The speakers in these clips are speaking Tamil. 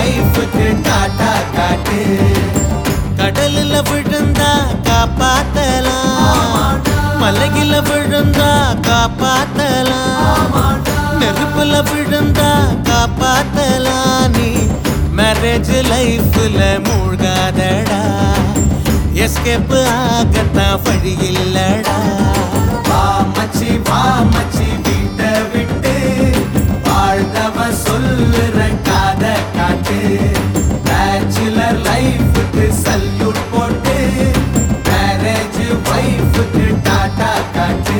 வைஃபுக்கு டாடா காட்டு. கடலில் விழுந்தா காப்பாத்தலாம், மலையில விழுந்தா காப்பாத்தலாம், நெருப்புல விழுந்தா காப்பாத்தலாம். நீ மேரேஜ் லைஃப்ல மூழ்காதடா, எஸ்கேப் ஆகத்தான் வழி இல்லடா. வா மச்சி வீட்டை விட்டு வாழ்ந்தவ சொல்லுற காத காட்டு. பேச்சுலர் லைஃபுக்கு சல்யூட் போட்டு மேரேஜ் வைஃபுக்கு டாடா காட்டு.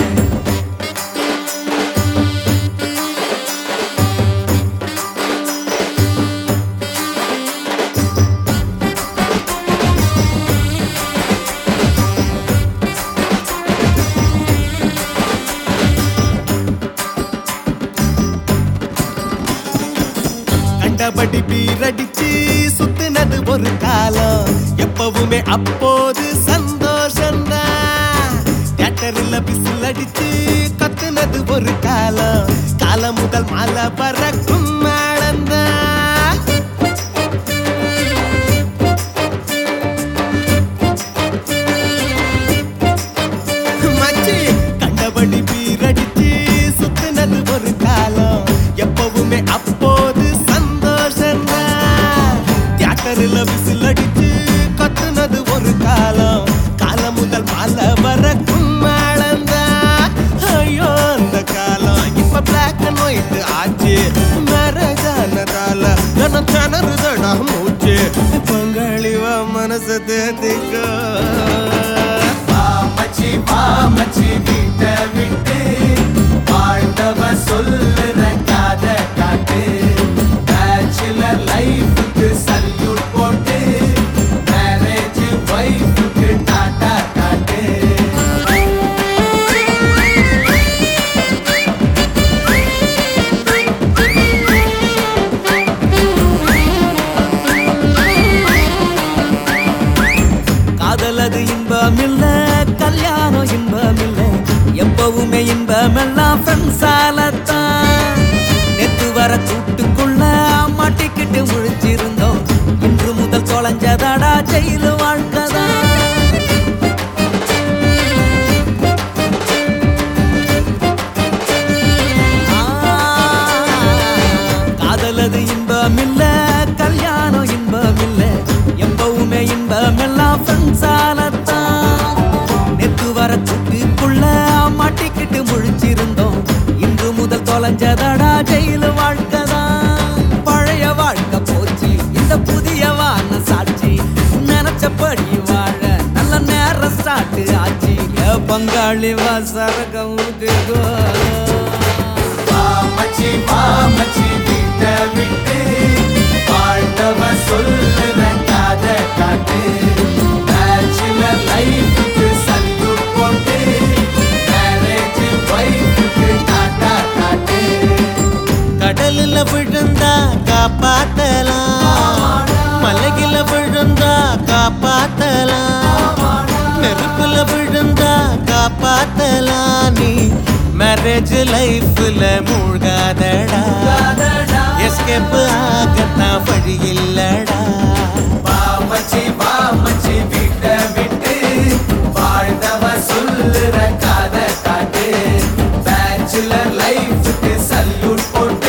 கண்டபடி பீரடிச்சு சுத்தினது ஒரு காலம், எப்பவுமே அப்போது சந்தோஷம்தான். தியேட்டர்ல பிசில் அடிச்சு கத்துனது ஒரு காலம், காலம் முதல் மாலை பறக்கும் மேளம்தான். மச்சி கண்டபடி பீரடிச்சு சுத்தினது ஒரு காலம், எப்பவுமே அப்போது தியேட்டர்ல விசில் அடிச்சு கத்துனது ஒரு காலம், காலம் முதல் மாலை வரக்கும் மேளம்தான். ஐயோ அந்த காலம் இப்ப பிளாக் அண்ட் ஒயிட் ஆச்சு, மேரேஜ் ஆனதால நான் திணறுதடா மூச்சு. பங்காளிவா மனசை தேத்திக்கோ. வா மச்சி வீட்டை விட்டு வாழ்ந்தவ சொல்லுற காத காட்டு. பேச்சுலர் லைஃபுக்கு சல்யூட் போட்டு மேரேஜ் வைஃபுக்கு டாடா காட்டு. காதலது இன்பம் இல்ல, கல்யாணம் இன்பம் இல்ல, எப்பவுமே இன்பம் எல்லாம் ஃப்ரெண்ட்ஸாலத்தான். நேத்து வர கூட்டுக்குள்ள மாட்டிக்கிட்டு முழிச்சிருந்தோம், இன்று முதல் தொலைஞ்சதாடா ஜெயிலு வாழ்க்கதான். காதலது இன்பம் இல்ல, கல்யாணம் இன்பம் இல்ல, எப்பவுமே இன்பம் எல்லாம் ஃப்ரெண்ட்ஸாலத்தான். நேத்து வர கூட்டுக்குள்ள மாட்டிக்கிட்டு முழிச்சிருந்தோம், இன்று முதல் தொலைஞ்சதாடா ஜெயிலு வாழ்க்கதான். பழைய வாழ்க்கை போச்சு, இந்த புதிய வான சாட்சி, நினைச்சபடி வாழ நல்ல நேரம் ஸ்டார்ட் ஆச்சு. பங்காளி வாசரக ஊத்துக்கோ. வா மச்சி வீட்டை விட்டு வாழ்ந்தவ சொல்லுற காத காட்டு. பேச்சுலர் லைஃபுக்கு சல்யூட் போட்டு மேரேஜ் வைஃபுக்கு டாடா காட்டு. கடலில் விழுந்தா காப்பாத்தலாம், மலையில விழுந்தா காப்பாத்தலாம், நெருப்புல விழுந்தா காப்பாத்தலாம். நீ மேரேஜ் லைஃப்ல மூழ்காதடா, எஸ்கேப் ஆகத்தான் வழி இல்லடா. வா மச்சி வீட்டை விட்டு வாழ்ந்தவ சொல்லுற காத காட்டு. பேச்சுலர் லைஃபுக்கு சல்யூட் போட்டு